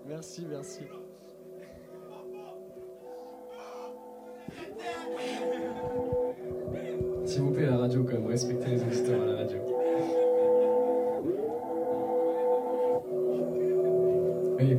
Merci, merci. S'il vous plaît, la radio, quand même, respectez les auditeurs à la radio. Oui.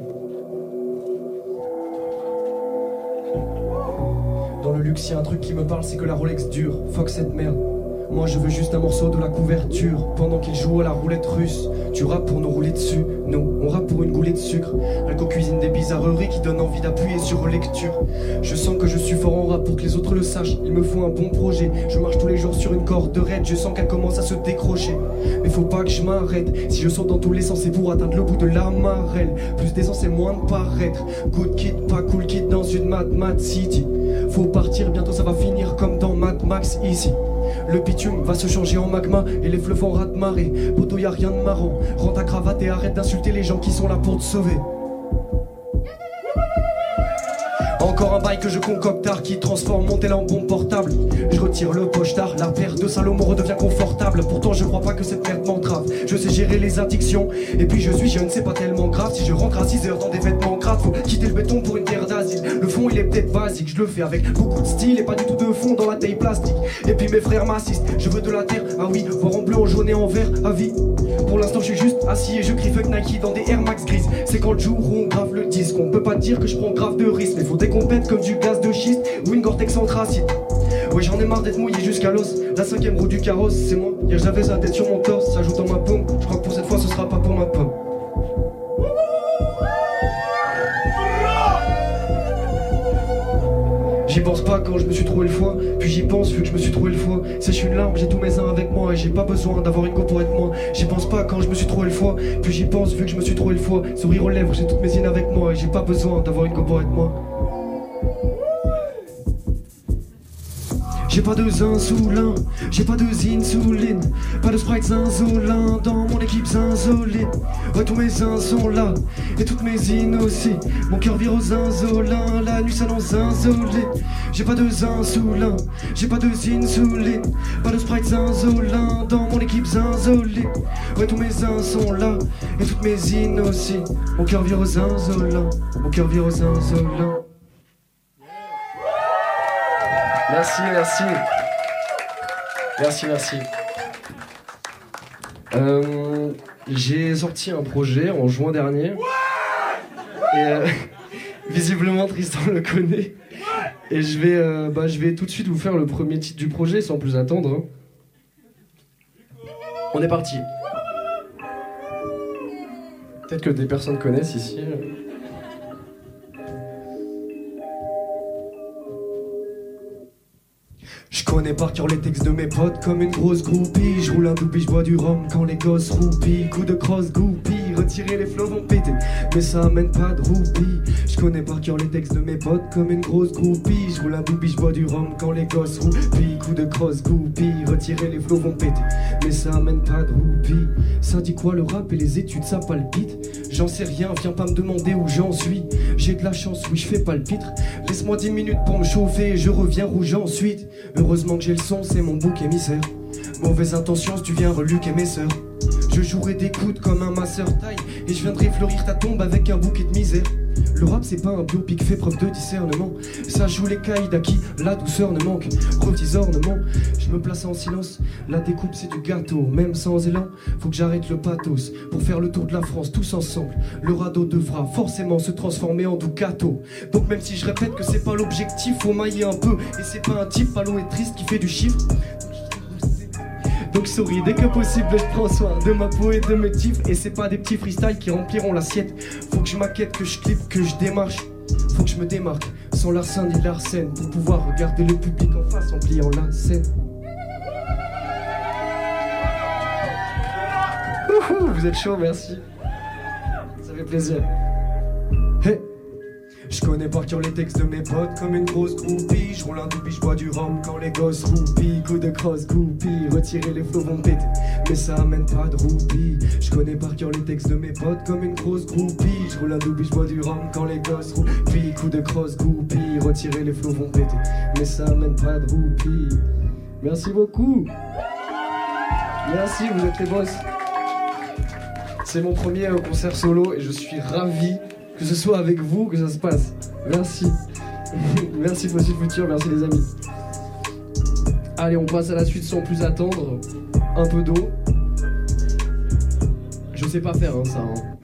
Dans le luxe, y a un truc qui me parle, c'est que la Rolex dure. Fuck cette merde. Moi je veux juste un morceau de la couverture. Pendant qu'il joue à la roulette russe. Tu rappes pour nous rouler dessus. Nous, on rappe pour une goulée de sucre. Alco cuisine des bizarreries qui donnent envie d'appuyer sur lecture. Je sens que je suis fort en rap pour que les autres le sachent. Il me faut un bon projet. Je marche tous les jours sur une corde raide. Je sens qu'elle commence à se décrocher. Mais faut pas que je m'arrête. Si je saute dans tous les sens, c'est pour atteindre le bout de la marelle. Plus d'essence et moins de paraître. Good kid, pas cool kid dans une Mad City. Faut partir, bientôt ça va finir comme dans Mad Max ici. Le bitume va se changer en magma et les fleuves en raz de marée. Poto, y a rien de marrant. Rends ta cravate et arrête d'insulter les gens qui sont là pour te sauver. Encore un bail que je concocte tard qui transforme mon tel en bombe portable. Je retire le pochetard, la paire de Salomon redevient confortable. Pourtant je crois pas que cette merde m'entrave. Je sais gérer les addictions. Et puis je ne sais pas tellement grave. Si je rentre à 6 heures dans des vêtements graves, faut quitter le béton pour une terre d'asile. Le fond il est peut-être basique, je le fais avec beaucoup de style et pas du tout de fond dans la taille plastique. Et puis mes frères m'assistent, je veux de la terre, ah oui, voir en bleu, en jaune et en vert, à vie. Pour l'instant je suis juste assis et je crie fuck Nike dans des Air Max grises. C'est quand le jour où on grave le disque. On peut pas dire que je prends grave de risques, mais faut des compètes comme du gaz de schiste ou une Gore-Tex anthracite. Ouais j'en ai marre d'être mouillé jusqu'à l'os. La 5ème roue du carrosse c'est moi. Hier j'avais sa tête sur mon torse, ça joue dans ma paume. Je crois que pour cette fois ce sera pas pour ma pomme. J'y pense pas quand je me suis trouvé le foie, puis j'y pense vu que je me suis trouvé le foie. Sèche une larme, j'ai tous mes uns avec moi et j'ai pas besoin d'avoir une go pour être moi. J'y pense pas quand je me suis trouvé le foie, puis j'y pense vu que je me suis trouvé le foie. Sourire aux lèvres, j'ai toutes mes zines avec moi et j'ai pas besoin d'avoir une go pour être moi. J'ai pas de zinzoulin, j'ai pas de zinsuline, pas de sprite zinzolin dans mon équipe zinzoline. Ouais tous mes zins sont là, et toutes mes zines aussi. Mon cœur vire au zinzolin, la nuit s'annonce zinzolée. J'ai pas de zinsoulin, j'ai pas de zinsuline, pas de sprite zinzolin dans mon équipe zinzoline. Ouais tous mes zins sont là, et toutes mes zines aussi. Mon cœur vire au zinzolin, mon cœur vire au zinzolin. Merci, merci. Merci, merci. J'ai sorti un projet en juin dernier. Et visiblement Tristan le connaît. Et je vais tout de suite vous faire le premier titre du projet sans plus attendre. Hein. On est parti. Peut-être que des personnes connaissent ici. Je connais par cœur les textes de mes potes comme une grosse groupie. Je roule un doobie, je bois du rhum quand les gosses roupient. Coup de crosse goupille, retirer les flots vont péter, mais ça amène pas de roupie. Je connais par cœur les textes de mes potes comme une grosse groupie. Je roule un doobie, je bois du rhum quand les gosses roupient. Coup de crosse goupille, retirer les flots vont péter, mais ça amène pas de roupie. Ça dit quoi le rap et les études ça palpite? J'en sais rien, viens pas me demander où j'en suis. J'ai de la chance, oui je fais pas le pitre. Laisse-moi 10 minutes pour me chauffer et je reviens rouge ensuite. Heureusement que j'ai le son, c'est mon bouc émissaire. Mauvaise intention, si tu viens reluquer mes sœurs. Je jouerai des coudes comme un masseur taille et je viendrai fleurir ta tombe avec un bouquet de misère. Le rap c'est pas un biopic, fait preuve de discernement. Ça joue les caïds à qui la douceur ne manque. Petits ornements, je me place en silence. La découpe c'est du gâteau, même sans élan. Faut que j'arrête le pathos pour faire le tour de la France tous ensemble. Le radeau devra forcément se transformer en Ducato. Donc même si je répète que c'est pas l'objectif, faut mailler un peu. Et c'est pas un type palo et triste qui fait du chiffre. Donc souris, dès que possible je prends soin de ma peau et de mes tifs. Et c'est pas des petits freestyles qui rempliront l'assiette. Faut que je maquette, que je clippe, que je démarche. Faut que je me démarque, sans l'arsène ni l'arsène, pour pouvoir regarder le public en face en pliant la scène. Vous êtes chaud, merci. Ça fait plaisir. Hey. Je connais par cœur les textes de mes potes comme une grosse groupie. Je roule un doobie, je bois du rhum quand les gosses roupient. Coup de crosse goupille, retirer les flots vont péter, mais ça amène pas de roupie. Je connais par cœur les textes de mes potes comme une grosse groupie. Je roule un doobie, je bois du rhum quand les gosses roupient. Coup de crosse goupille, retirer les flots vont péter, mais ça amène pas de roupie. Merci beaucoup. Merci, vous êtes les boss. C'est mon premier concert solo et je suis ravi que ce soit avec vous que ça se passe. Merci. Merci Fossile Futur, merci les amis. Allez, on passe à la suite sans plus attendre. Un peu d'eau. Je sais pas faire ça.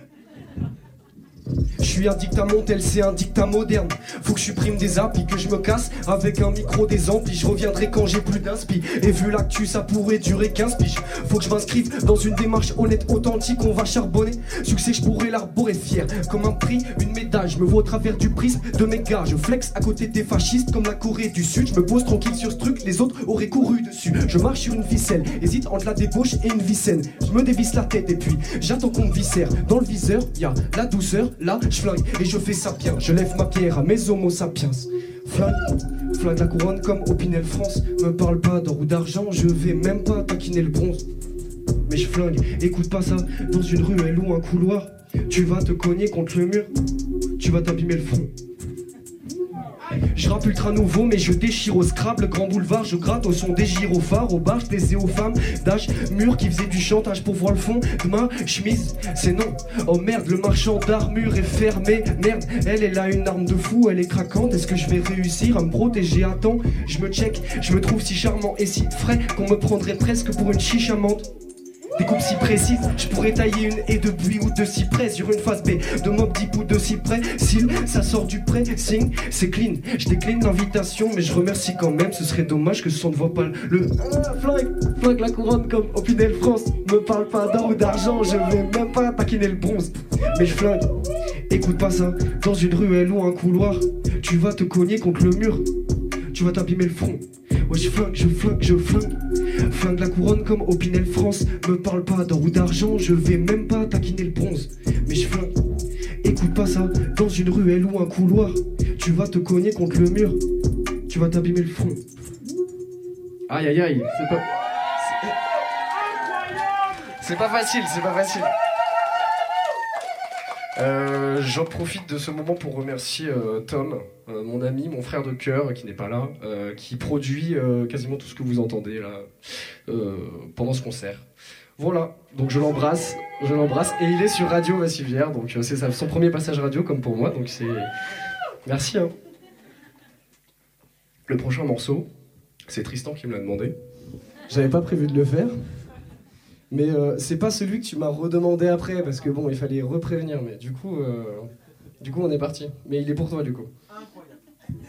Je suis addict à mon tel, c'est un dictat moderne. Faut que je supprime des applis, que je me casse avec un micro des amplis. Je reviendrai quand j'ai plus d'inspi. Et vu l'actu, ça pourrait durer 15 piges. Faut que je m'inscrive dans une démarche honnête, authentique. On va charbonner. Succès, je pourrais l'arborer fier. Comme un prix, une médaille. Je me vois au travers du prisme de mes gars. Je flex à côté des fascistes comme la Corée du Sud. Je me pose tranquille sur ce truc, les autres auraient couru dessus. Je marche sur une ficelle, hésite entre la débauche et une vicenne. Je me dévisse la tête et puis j'attends qu'on me viscère. Dans le viseur, y'a la douceur, là je flingue et je fais ça bien. Je lève ma pierre à mes homo sapiens. Flingue la couronne comme Opinel France. Me parle pas d'or ou d'argent, je vais même pas taquiner le bronze. Mais je flingue, écoute pas ça. Dans une ruelle ou un couloir, tu vas te cogner contre le mur, tu vas t'abîmer le front. Je rappe ultra nouveau mais je déchire au Scrabble. Grand boulevard, je gratte au son des gyrophares. Au bar, je plaisais aux femmes d'âge mûr qui faisaient du chantage pour voir le fond de ma chemise. C'est non, oh merde, le marchand d'armure est fermé. Merde, elle a une arme de fou, elle est craquante. Est-ce que je vais réussir à me protéger? Attends, je me check, je me trouve si charmant et si frais qu'on me prendrait presque pour une chiche amante. Des coupes si précises, je pourrais tailler une haie de buis ou de cyprès sur une face B de Mob Deep ou de cyprès. S'il, ça sort du pressing, c'est clean. Je décline l'invitation, mais je remercie quand même. Ce serait dommage que ce son ne voit pas le flingue la couronne comme Opinel France. Me parle pas d'or ou d'argent, je vais même pas taquiner le bronze. Mais je flingue, écoute pas ça. Dans une ruelle ou un couloir, tu vas te cogner contre le mur, tu vas t'abîmer le front. Ouais, je flingue. Flingue la couronne comme Opinel France. Me parle pas d'or ou d'argent, je vais même pas taquiner le bronze. Mais je flingue, écoute pas ça. Dans une ruelle ou un couloir, tu vas te cogner contre le mur, tu vas t'abîmer le front. Aïe aïe aïe, c'est pas facile. J'en profite de ce moment pour remercier Tom, mon ami, mon frère de cœur qui n'est pas là, qui produit quasiment tout ce que vous entendez là pendant ce concert. Voilà, donc je l'embrasse et il est sur Radio Massivière, donc c'est son premier passage radio comme pour moi, donc c'est... Merci. Hein. Le prochain morceau, c'est Tristan qui me l'a demandé. J'avais pas prévu de le faire. Mais c'est pas celui que tu m'as redemandé après, parce que bon, il fallait reprévenir, mais du coup on est parti. Mais il est pour toi du coup. Incroyable.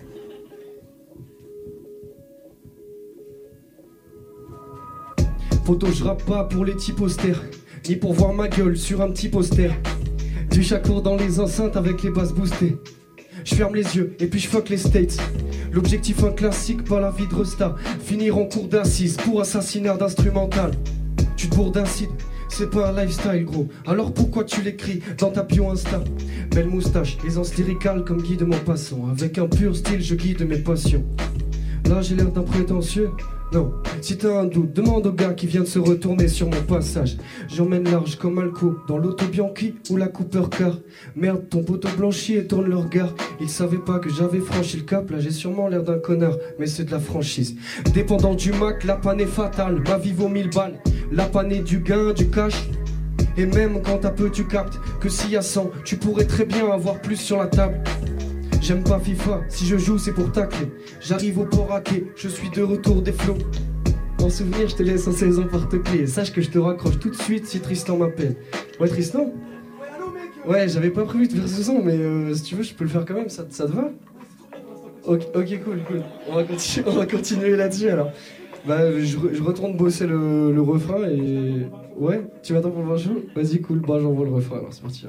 Photo, je rappe pas pour les types austères, ni pour voir ma gueule sur un petit poster. Du chacour dans les enceintes avec les basses boostées. Je ferme les yeux et puis je fuck les States. L'objectif un classique, pas la vie de resta. Finir en cour d'assises pour assassinat d'instrumental. Tu te bourres d'acide, c'est pas un lifestyle gros. Alors pourquoi tu l'écris dans ta bio Insta? Belle moustache, aisance lyricale comme guide mon passant. Avec un pur style je guide mes passions. Là j'ai l'air d'un prétentieux? Non, si t'as un doute, demande au gars qui vient de se retourner sur mon passage. J'emmène large comme Alco dans l'auto Bianchi ou la Cooper Car. Merde, ton poteau blanchi et tourne le regard. Il savait pas que j'avais franchi le cap. Là j'ai sûrement l'air d'un connard, mais c'est de la franchise. Dépendant du Mac, la panne est fatale. Ma vie vaut 1000 balles, la panne est du gain, du cash. Et même quand t'as peu tu captes que s'il y a 100, tu pourrais très bien avoir plus sur la table. J'aime pas FIFA, si je joue c'est pour tacler. J'arrive au port à quai, je suis de retour des flots. En souvenir je te laisse en 16 ans porte-clés. Sache que je te raccroche tout de suite si Tristan m'appelle. Ouais Tristan? Ouais allô mec. Ouais j'avais pas prévu de faire ce son mais si tu veux je peux le faire quand même, ça te va? Ok cool. On va continuer là-dessus alors. Bah je retourne bosser le refrain et... Ouais, tu m'attends pour le voir chaud? Vas-y cool, bah j'envoie le refrain alors c'est parti.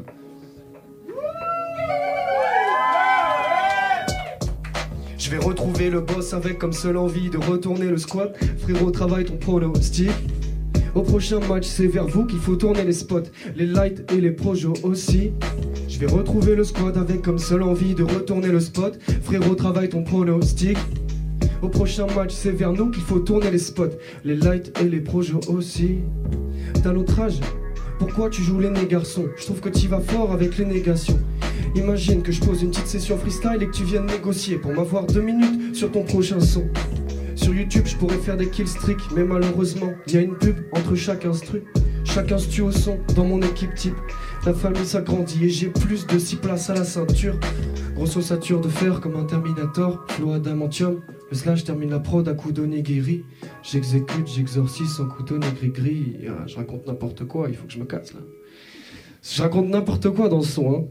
Je vais retrouver le boss avec comme seule envie de retourner le squat. Frérot, travaille ton pronostic. Au prochain match, c'est vers vous qu'il faut tourner les spots. Les lights et les projos aussi. Je vais retrouver le squad avec comme seule envie de retourner le spot. Frérot, travaille ton pronostic. Au prochain match, c'est vers nous qu'il faut tourner les spots. Les lights et les projos aussi. T'as notre âge, pourquoi tu joues l'aîné garçon? Je trouve que t'y vas fort avec les négations. Imagine que je pose une petite session freestyle et que tu viennes négocier pour m'avoir 2 minutes sur ton prochain son. Sur YouTube je pourrais faire des killstreaks, mais malheureusement il y a une pub entre chaque instru. Chacun se tue au son dans mon équipe type. La famille s'agrandit et j'ai plus de 6 places à la ceinture. Grosse ossature de fer comme un Terminator. Flow adamantium. Le slash termine la prod à coups d'onigiri. J'exécute, j'exorcise sans couteau ni gris-gris. Ah, je raconte n'importe quoi, il faut que je me casse là. Je raconte n'importe quoi dans ce son, hein.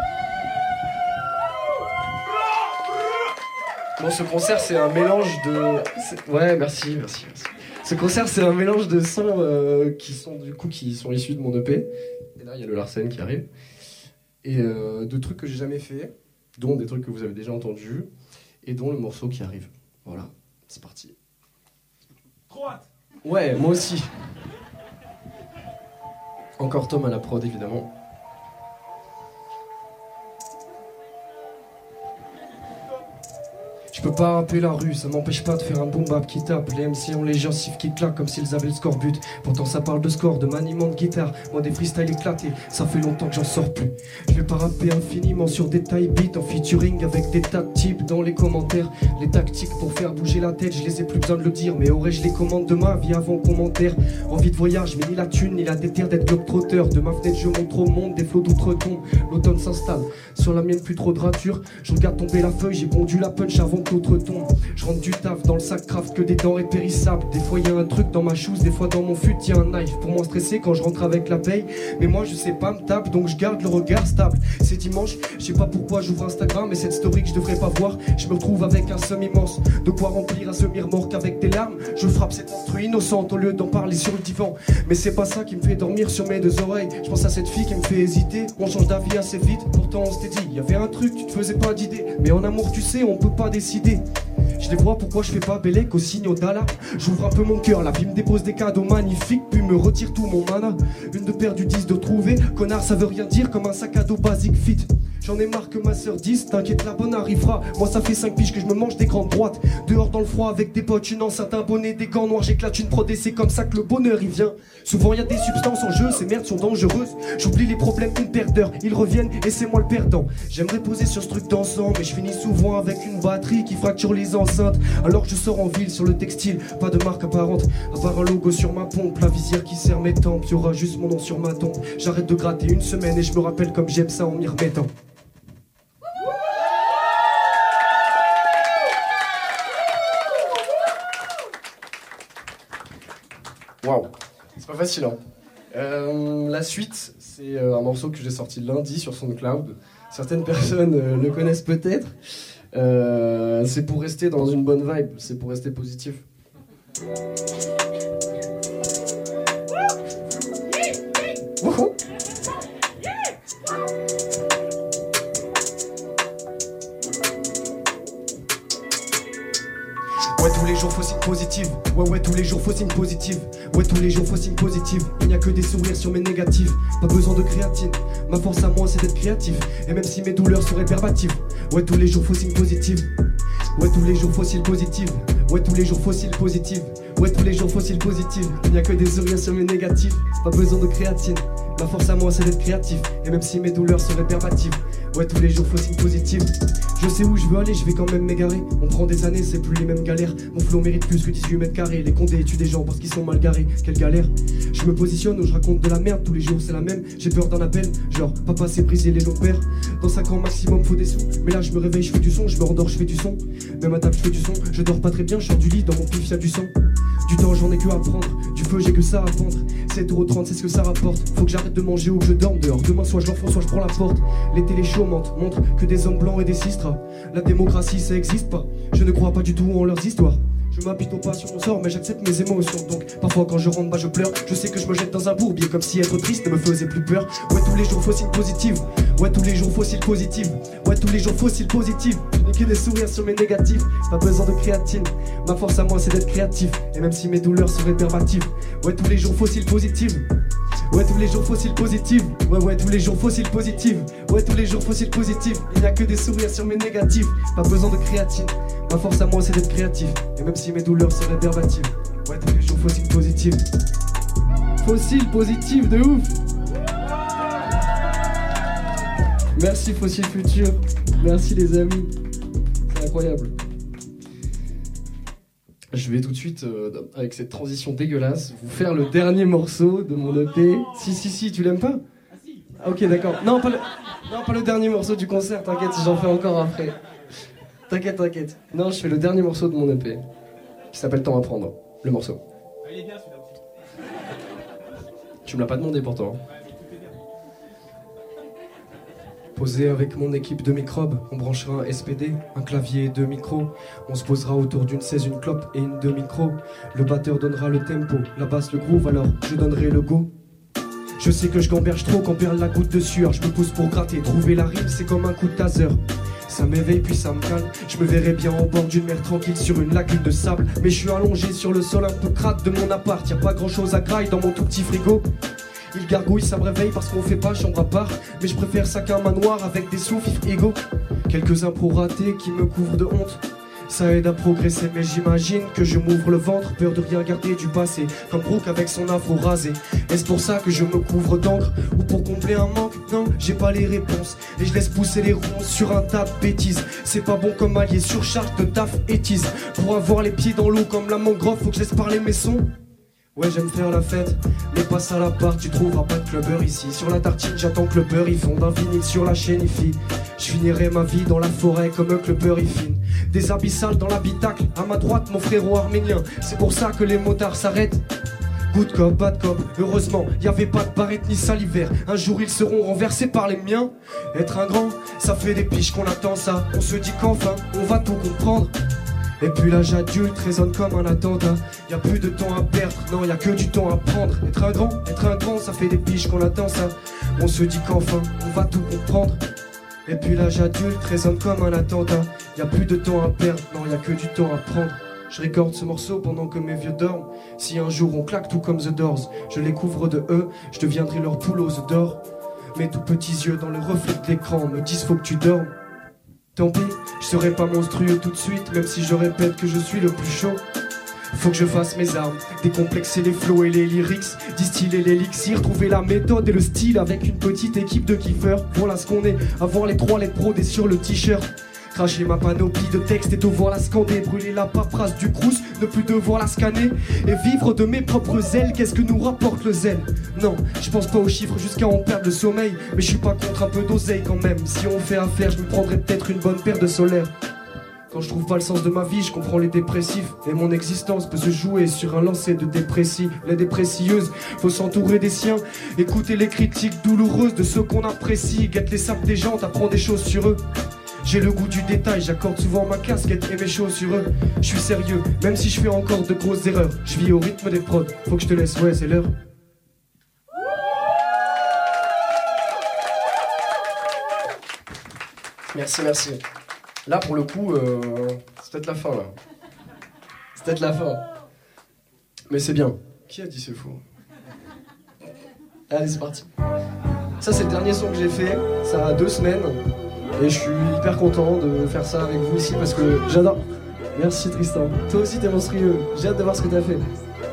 Bon, ce concert, c'est un mélange de... Ouais, merci. Ce concert, c'est un mélange de sons qui sont issus de mon EP. Et là, il y a le Larsen qui arrive. Et de trucs que j'ai jamais fait, dont des trucs que vous avez déjà entendus, et dont le morceau qui arrive. Voilà, c'est parti. Trop hâte. Ouais, moi aussi. Encore Tom à la prod, évidemment. Je peux pas rapper la rue, ça m'empêche pas de faire un boom bap qui tape. Les MC ont les gencives qui claquent comme s'ils avaient le scorbut. Pourtant ça parle de score, de maniement de guitare. Moi des freestyles éclatés, ça fait longtemps que j'en sors plus. Je vais pas rapper infiniment sur des taille beats en featuring avec des tas de types dans les commentaires. Les tactiques pour faire bouger la tête, je les ai plus besoin de le dire. Mais aurais-je les commandes de ma vie avant commentaire. Envie de voyage, mais ni la thune, ni la déterre d'être globe-trotteur. De ma fenêtre je montre au monde des flots d'outre-tombe. L'automne s'installe, sur la mienne plus trop de rature. Je regarde tomber la feuille, j'ai pondu la punch avant que l'autre tombe. Je rentre du taf dans le sac craft que des denrées périssables. Des fois y a un truc dans ma chouse, des fois dans mon fut y a un knife. Pour moins stresser quand je rentre avec la paye. Mais moi je sais pas me tape, donc je garde le regard stable. C'est dimanche, je sais pas pourquoi j'ouvre Instagram. Et cette story que je devrais pas voir, je me retrouve avec un somme immense. De quoi remplir un semi-remorque avec des larmes. Je frappe cette montre innocente au lieu d'en parler sur le divan. Mais c'est pas ça qui me fait dormir sur mes deux oreilles. Je pense à cette fille qui me fait hésiter. On change d'avis assez vite, pourtant on s'était dit y avait un truc, tu te faisais pas d'idée. Mais en amour tu sais, on peut pas décider. Je les vois, pourquoi je fais pas bellec au signaux d'alarme. J'ouvre un peu mon cœur, la vie me dépose des cadeaux magnifiques, puis me retire tout mon mana. Une de perdue, 10 de trouver. Connard, ça veut rien dire comme un sac à dos basique fit. J'en ai marre que ma sœur dise, t'inquiète la bonne arrivera. Moi ça fait 5 piges que je me mange des grandes droites. Dehors dans le froid avec des potes, une enceinte, un bonnet, des gants noirs, j'éclate une prod et c'est comme ça que le bonheur il vient. Souvent y a des substances en jeu, ces merdes sont dangereuses. J'oublie les problèmes une paire d'heures, ils reviennent et c'est moi le perdant. J'aimerais poser sur ce truc dansant, mais je finis souvent avec une batterie qui fracture les enceintes. Alors que je sors en ville sur le textile, pas de marque apparente, à part un logo sur ma pompe, la visière qui serre mes tempes, y'aura juste mon nom sur ma tombe. J'arrête de gratter une semaine et je me rappelle comme j'aime ça en m'y remettant. Waouh, c'est pas facile hein. La suite, c'est un morceau que j'ai sorti lundi sur SoundCloud. Certaines personnes le connaissent peut-être. C'est pour rester dans une bonne vibe, c'est pour rester positif. Wouhou. Ouais, tous les jours faut signe positive. Ouais, tous les jours faut signe positive. Ouais, tous les jours faut signe positive. Il n'y a que des sourires sur mes négatifs. Pas besoin de créatine. Ma force à moi c'est d'être créatif. Et même si mes douleurs sont réverbatives. Ouais, tous les jours faut signe positive. Ouais, tous les jours fossiles positives. Ouais, tous les jours fossiles positives. Ouais, tous les jours fossiles positives. Il n'y a que des sourires sur mes négatifs. Pas besoin de créatine. Ma force à moi c'est d'être créatif. Et même si mes douleurs sont réverbatives. Ouais, tous les jours fossiles positives. Je sais où je veux aller, je vais quand même m'égarer. On prend des années, c'est plus les mêmes galères. Mon flow mérite plus que 18 mètres carrés. Les condés tuent des gens parce qu'ils sont mal garés. Quelle galère. Je me positionne où je raconte de la merde. Tous les jours c'est la même. J'ai peur d'un appel. Genre, papa s'est brisé les longs pères. Dans 5 ans maximum faut des sous. Mais là je me réveille, je fais du son. Je me rendors, je fais du son. Même à table je fais du son. Je dors pas très bien, je sors du lit. Dans mon pif y'a du sang. Du temps j'en ai que à prendre. Du feu j'ai que ça à vendre. 7,30€ c'est ce que ça rapporte. Faut que j'arrête de manger ou que je dorme dehors. Demain soit je l'enfonce, soit je prends la porte. Les télé shows montrent que des hommes blancs et des sistras. La démocratie ça existe pas. Je ne crois pas du tout en leurs histoires. Je m'habite pas sur mon sort mais j'accepte mes émotions. Donc parfois quand je rentre je pleure. Je sais que je me jette dans un bourbier comme si être triste ne me faisait plus peur. Ouais tous les jours faut signe positive. Ouais tous les jours fossiles positives. Ouais tous les jours fossiles positives. Je n'ai que des sourires sur mes négatifs. Pas besoin de créatine. Ma force à moi c'est d'être créatif. Et même si mes douleurs sont réverbatives. Ouais tous les jours fossiles positives. Ouais tous les jours fossiles positives. Ouais tous les jours fossiles positives. Ouais tous les jours fossiles positives. Il n'y a que des sourires sur mes négatifs. Pas besoin de créatine. Ma force à moi c'est d'être créatif. Et même si mes douleurs sont réverbatives. Ouais tous les jours fossiles positives. Fossiles positives de ouf. Merci Fossile Futur. Merci les amis. C'est incroyable. Je vais tout de suite, avec cette transition dégueulasse, vous faire le dernier morceau de mon EP. Si, tu l'aimes pas? Ah, ok, d'accord. Non, pas le dernier morceau du concert, t'inquiète, j'en fais encore après. T'inquiète. Non, je fais le dernier morceau de mon EP, qui s'appelle Temps à prendre, le morceau. Il est bien celui-là aussi. Tu me l'as pas demandé pourtant. Posé avec mon équipe de microbes, on branchera un SPD, un clavier et 2 micros. On se posera autour d'une 16, une clope et une 2 micros. Le batteur donnera le tempo, la basse le groove, alors je donnerai le go. Je sais que je gamberge trop quand perd la goutte de sueur. Je me pousse pour gratter, trouver la rime c'est comme un coup de taser. Ça m'éveille puis ça me calme. Je me verrais bien en bord d'une mer tranquille sur une lagune de sable. Mais je suis allongé sur le sol un peu crade de mon appart. Y'a pas grand chose à graille dans mon tout petit frigo. Il gargouille, ça me réveille parce qu'on fait pas chambre à part. Mais je préfère ça qu'un manoir avec des sous-fifs égaux. Quelques impros ratés qui me couvrent de honte. Ça aide à progresser mais j'imagine que je m'ouvre le ventre. Peur de rien garder du passé, comme Brooke avec son afro rasé. Est-ce pour ça que je me couvre d'encre ou pour combler un manque? Non, j'ai pas les réponses et je laisse pousser les ronces sur un tas de bêtises. C'est pas bon comme allié surcharge de taf et tease. Pour avoir les pieds dans l'eau comme la mangrove, faut que je laisse parler mes sons. Ouais, j'aime faire la fête, mais passe à la part, tu trouveras pas de clubbeur ici. Sur la tartine, j'attends que le beurre y fonde, un vinyle sur la chaîne y file. Je finirai ma vie dans la forêt comme un clubbeur y fine. Des abyssales dans l'habitacle, à ma droite mon frérot arménien. C'est pour ça que les motards s'arrêtent. Good cop, bad cop, heureusement, y'avait pas de barrette ni salivaire. Un jour ils seront renversés par les miens. Être un grand, ça fait des piges qu'on attend ça. On se dit qu'enfin, on va tout comprendre. Et puis l'âge adulte résonne comme un attentat. Y'a plus de temps à perdre, non y'a que du temps à prendre. Être un grand, ça fait des piges qu'on attend ça. On se dit qu'enfin, on va tout comprendre. Et puis l'âge adulte résonne comme un attentat. Y'a plus de temps à perdre, non y'a que du temps à prendre. Je récorde ce morceau pendant que mes vieux dorment. Si un jour on claque tout comme The Doors, je les couvre de eux, je deviendrai leur poule aux œufs d'or. Mes tout petits yeux dans le reflet de l'écran me disent faut que tu dormes. Tant pis, je serai pas monstrueux tout de suite, même si je répète que je suis le plus chaud. Faut que je fasse mes armes, décomplexer les flows et les lyrics, distiller l'élixir, trouver la méthode et le style avec une petite équipe de kiffeurs. Voilà ce qu'on est, avoir les 3 lettres brodées sur le t-shirt. Cracher ma panoplie de textes et devoir la scander, brûler la paperasse du crous, ne plus devoir la scanner et vivre de mes propres ailes. Qu'est-ce que nous rapporte le zèle? Non, je pense pas aux chiffres jusqu'à en perdre le sommeil, mais je suis pas contre un peu d'oseille quand même. Si on fait affaire, je me prendrais peut-être une bonne paire de solaires. Quand je trouve pas le sens de ma vie, je comprends les dépressifs. Et mon existence peut se jouer sur un lancer de dépressifs. Les déprécieuses, faut s'entourer des siens. Écouter les critiques douloureuses de ceux qu'on apprécie. Guette les sapes des gens, t'apprends des choses sur eux. J'ai le goût du détail, j'accorde souvent ma casquette et mes chaussures. Je suis sérieux, même si je fais encore de grosses erreurs. Je vis au rythme des prods, faut que je te laisse, ouais c'est l'heure. Merci. Là pour le coup, c'est peut-être la fin là. C'est peut-être la fin. Mais c'est bien. Qui a dit c'est faux? Allez c'est parti. Ça c'est le dernier son que j'ai fait, ça a 2 semaines. Et je suis hyper content de faire ça avec vous ici parce que j'adore. Merci Tristan. Toi aussi t'es monstrueux. J'ai hâte de voir ce que t'as fait.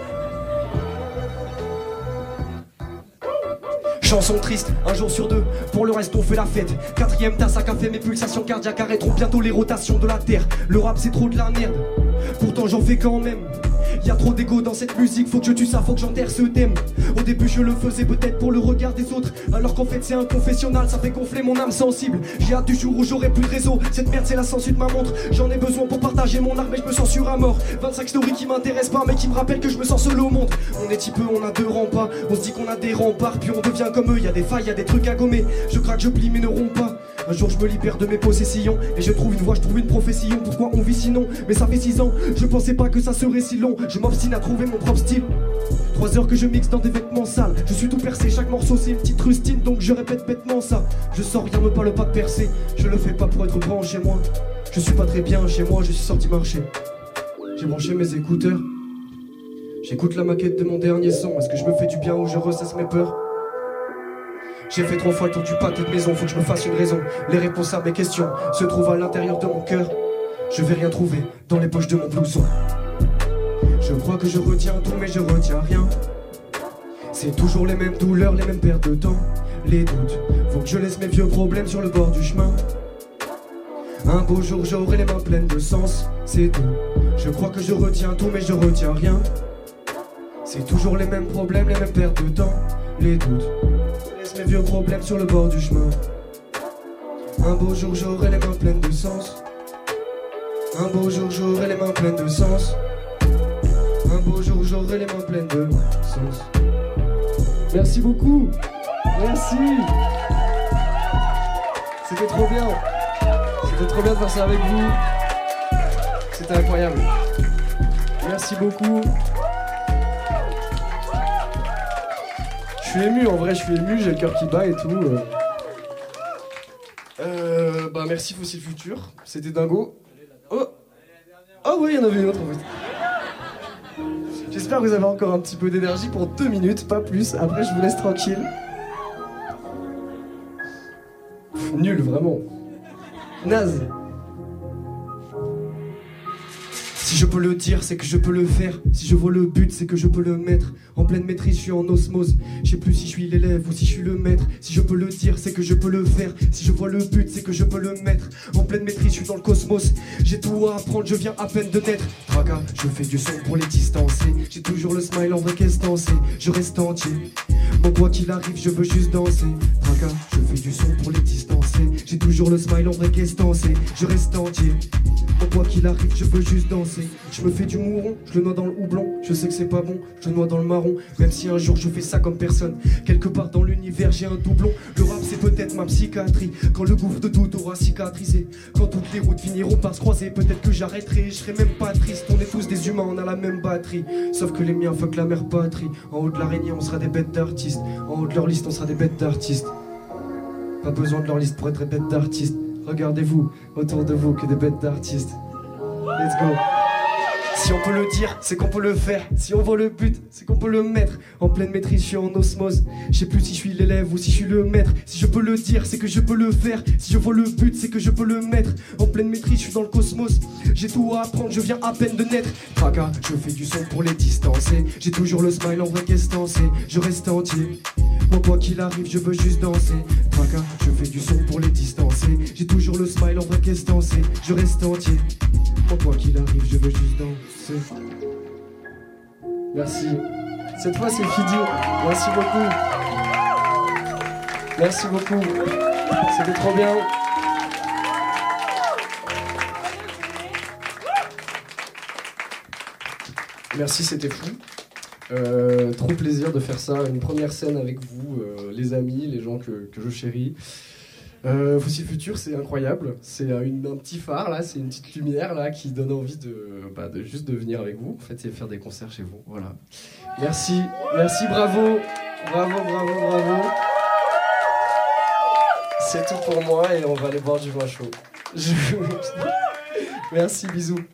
Chanson triste, un jour sur 2, pour le reste on fait la fête. 4ème tasse à café, mes pulsations cardiaques arrêteront bientôt les rotations de la terre. Le rap c'est trop de la merde, pourtant j'en fais quand même. Y'a trop d'égo dans cette musique, faut que je tue ça, faut que j'enterre ce thème. Au début je le faisais peut-être pour le regard des autres, alors qu'en fait c'est un confessionnal, ça fait gonfler mon âme sensible. J'ai hâte du jour où j'aurai plus de réseau, cette merde c'est la censure de ma montre. J'en ai besoin pour partager mon art mais je me censure à mort. 25 stories qui m'intéressent pas mais qui me rappellent que je me sens seul au monde. On est typeux, on a 2 remparts, on se dit qu'on a des remparts, puis on devient comme eux, y'a des failles, y'a des trucs à gommer. Je craque, je plie mais ne romps pas. Un jour je me libère de mes possessions et je trouve une voie, je trouve une prophétie. Pourquoi on vit sinon? Mais ça fait 6 ans, je pensais pas que ça serait si long. Je m'obstine à trouver mon propre style. 3 heures que je mixe dans des vêtements sales. Je suis tout percé, chaque morceau c'est une petite rustine. Donc je répète bêtement ça. Je sors rien me pas le pas de percer. Je le fais pas pour être branché moi. Je suis pas très bien chez moi, je suis sorti marcher. J'ai branché mes écouteurs. J'écoute la maquette de mon dernier son. Est-ce que je me fais du bien ou je ressasse mes peurs? J'ai fait 3 fois le tour du pâté de maison, faut que je me fasse une raison. Les réponses à mes questions se trouvent à l'intérieur de mon cœur. Je vais rien trouver dans les poches de mon blouson. Je crois que je retiens tout mais je retiens rien. C'est toujours les mêmes douleurs, les mêmes pertes de temps. Les doutes, faut que je laisse mes vieux problèmes sur le bord du chemin. Un beau jour j'aurai les mains pleines de sens, c'est tout. Je crois que je retiens tout mais je retiens rien. C'est toujours les mêmes problèmes, les mêmes pertes de temps, les doutes. Laisse mes vieux problèmes sur le bord du chemin. Un beau jour j'aurai les mains pleines de sens. Un beau jour j'aurai les mains pleines de sens. Un beau jour j'aurai les mains pleines de sens. Merci beaucoup. Merci. C'était trop bien. C'était trop bien de faire ça avec vous. C'était incroyable. Merci beaucoup. Je suis ému, en vrai, je suis ému, j'ai le cœur qui bat et tout. Merci Fossile Futur, c'était dingo. Oh, oh ouais, il y en avait une autre en fait. J'espère que vous avez encore un petit peu d'énergie pour 2 minutes, pas plus. Après, je vous laisse tranquille. Nul, vraiment. Naze. Si je peux le dire, c'est que je peux le faire. Si je vois le but, c'est que je peux le mettre. En pleine maîtrise, je suis en osmose. Je sais plus si je suis l'élève ou si je suis le maître. Si je peux le dire, c'est que je peux le faire. Si je vois le but, c'est que je peux le mettre. En pleine maîtrise, je suis dans le cosmos. J'ai tout à apprendre, je viens à peine de naître. Tracas, je fais du son pour les distancer. J'ai toujours le smile en vrai, qu'est-ce danser. Je reste entier. Bon, quoi qu'il arrive, je veux juste danser. Tracas, je fais du son pour les distancer. J'ai toujours le smile en vrai, qu'est-ce danser. Je reste entier. Bon, quoi qu'il arrive, je veux juste danser. Je me fais du mouron, je le noie dans le houblon. Je sais que c'est pas bon, je le noie dans le marron. Même si un jour je fais ça comme personne. Quelque part dans l'univers j'ai un doublon. Le rap c'est peut-être ma psychiatrie. Quand le gouffre de tout aura cicatrisé. Quand toutes les routes finiront par se croiser. Peut-être que j'arrêterai, je serai même pas triste. On est tous des humains, on a la même batterie. Sauf que les miens fuck la mère patrie. En haut de l'araignée on sera des bêtes d'artistes. En haut de leur liste on sera des bêtes d'artistes. Pas besoin de leur liste pour être des bêtes d'artistes. Regardez-vous autour de vous que des bêtes d'artistes. Let's go. Si on peut le dire, c'est qu'on peut le faire. Si on voit le but, c'est qu'on peut le mettre. En pleine maîtrise, je suis en osmose. Je sais plus si je suis l'élève ou si je suis le maître. Si je peux le dire, c'est que je peux le faire. Si je vois le but, c'est que je peux le mettre. En pleine maîtrise, je suis dans le cosmos. J'ai tout à apprendre, je viens à peine de naître. Tracas, je fais du son pour les distancer. J'ai toujours le smile en vrai, qu'est-ce danser. Je reste entier. Moi, quoi qu'il arrive, je veux juste danser. Tracas, je fais du son pour les distancer. J'ai toujours le smile en vrai, qu'est-ce danser. Je reste entier. Moi, quoi qu'il arrive, je veux juste danser. Merci. Cette fois, c'est fini. Merci beaucoup. Merci beaucoup. C'était trop bien. Merci, c'était fou. Trop plaisir de faire ça. Une première scène avec vous, les amis, les gens que je chéris. Fossile Futur, c'est incroyable. C'est un petit phare là, c'est une petite lumière là qui donne envie de juste de venir avec vous. En fait, c'est faire des concerts chez vous. Voilà. Merci, merci, bravo, bravo, bravo, bravo. C'est tout pour moi et on va aller boire du vin chaud. Merci, bisous.